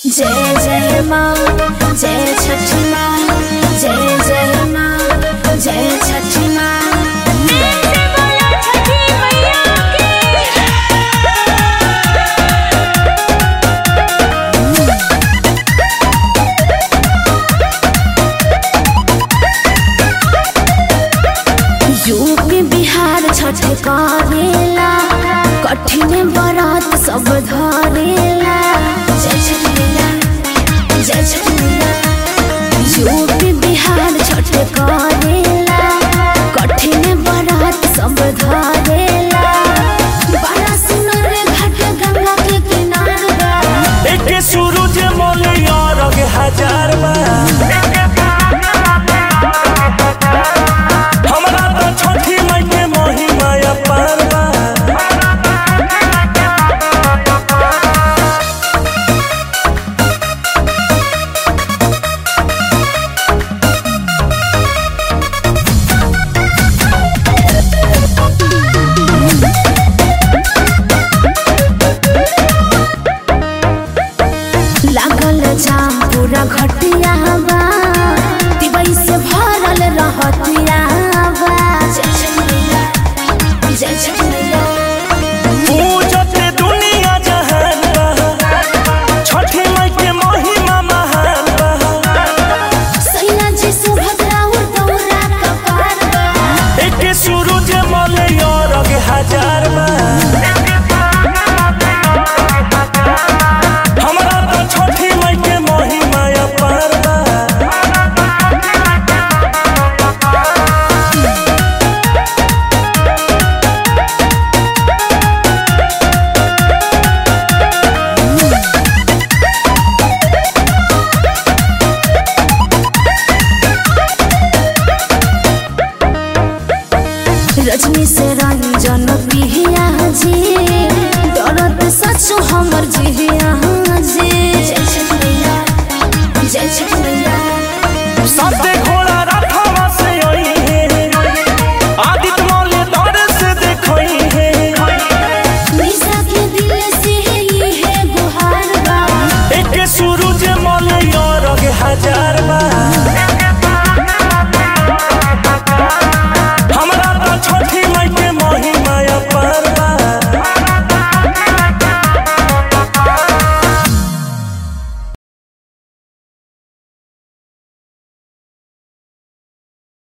जय जय माँ जय छठ माँ, जय जय माँ जय छठ माँ। यूपी बिहार छठ करेला, कठिन बरात सब धरेला। जय छठ मैया जय छठ मैया। यूपी बिहार छठ करेला, कठिन बरात सब धरेला। बड़ा सुंदर घाट गंगा के किनारे, एक सूरज मोलिया रंग हजार बा। हमरा तो छठी माई के महिमा अपार बा। लागल जाम पूरा घटिया बा। तिवई